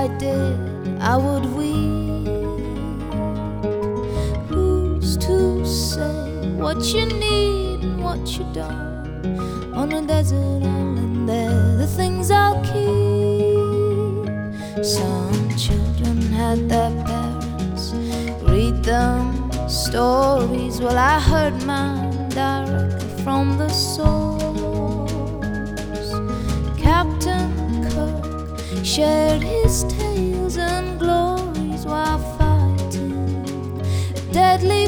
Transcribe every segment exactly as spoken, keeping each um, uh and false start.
I did, I would weep. Who's to say what you need and what you don't? On a desert island, they're the things I'll keep. Some children had their parents read them stories. Well, I heard mine directly from the source. Captain Kirk shared his tales and glories while fighting a deadly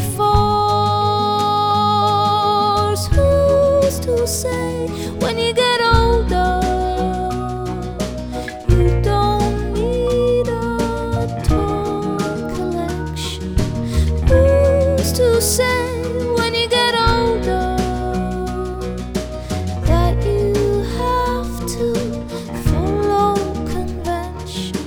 force. Who's to say when you get older you don't need a toy collection? Who's to say when you get older that you have to follow convention?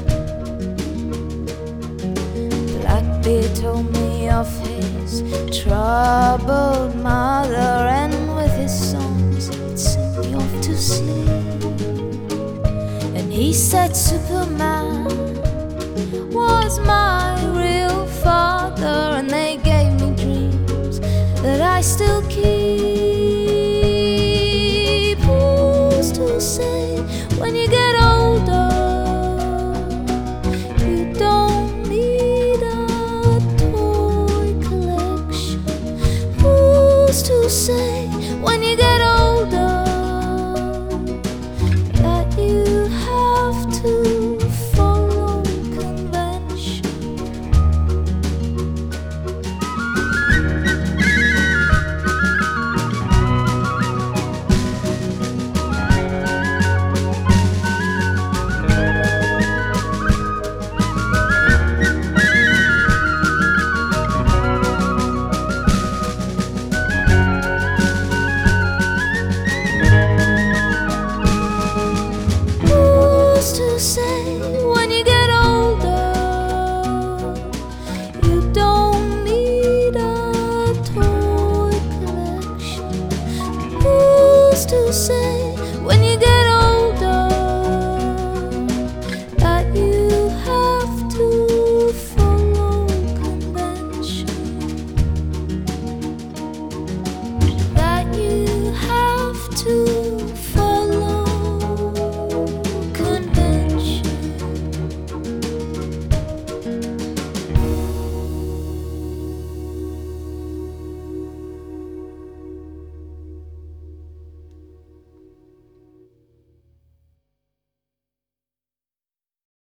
Blackbeard told me of his troubled mother, and with his songs he'd sing me off to sleep. And he said Superman was my real father, and they gave me dreams that I still keep. Who's to say when you get older you don't need a toy collection? Who's to say